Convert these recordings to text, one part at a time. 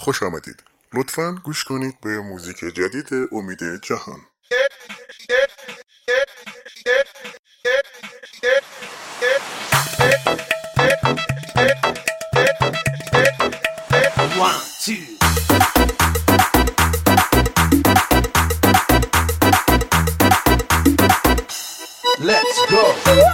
خوش آمدید. لطفاً گوش کنید به موزیک جدید امید جهان. One, two. Let's go.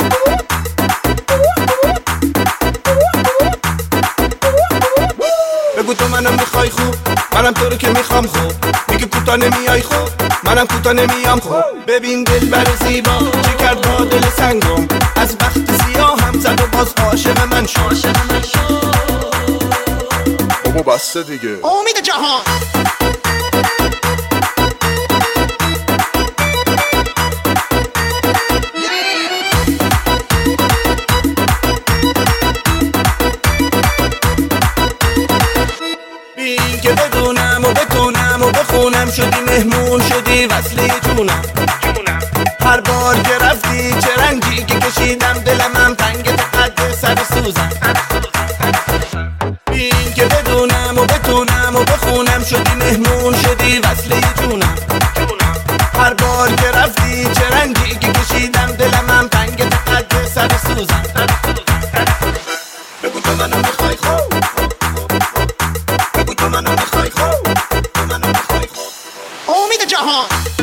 بگو تو منو میخوای خوب، منم تو رو که میخوام خوب. میگه کوتا نمیای خوب، منم کوتا نمیام خوب. ببین دلبر زیبا چه کرد با دل سنگم، از بخت سیاه هم زد و باز عاشق من شد. بابا بسته دیگه. امید جهان. بین که بدونم و بتونم و بخونم، شدی مهمون شدی وصله جونم. هر بار که رفتی چه رنجی که کشیدم، دلمم تنگ قد سر سوزم. بین که بدونم و بتونم و بخونم، شدی مهمون شدی وصله جونم. هر بار که رفتی چه رنجی که کشیدم، دلمم تنگ قد سر سوزم. بگو تو منو میخوای خوب، بگو تو منو میخوای خوب، تو منو میخوای خوب. امید جهان.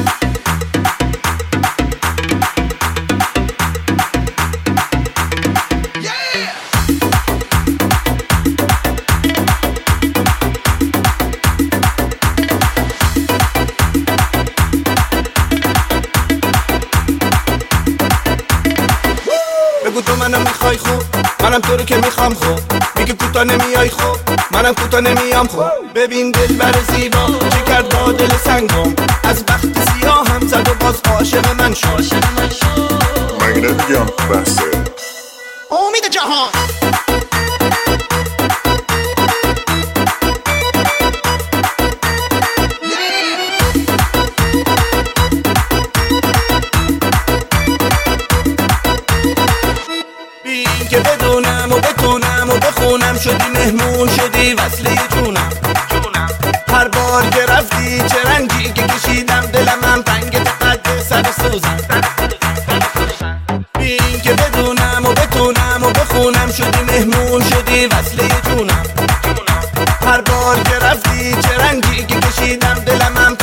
بگو تو منو میخوای خوب، منم تو رو که میخوام خوب. میگه کوتا نمیای خوب، منم کوتا نمیام خوب. ببین دلبر زیبا چه کرد با دل سنگم، از بخت سیاه هم زد و باز عاشق من شد. مگه نمیگم بسته. امید جهان. بین که بدونم و بتونم و بخونم، شدی مهمون شدی وصله جونم. هر بار که رفتی چه رنجی که کشیدم، دلمم تنگ قد سر سوزم. بین که بدونم و بتونم و بخونم، شدی مهمون شدی وصله جونم. هر بار که رفتی چه رنجی که کشیدم، دلمم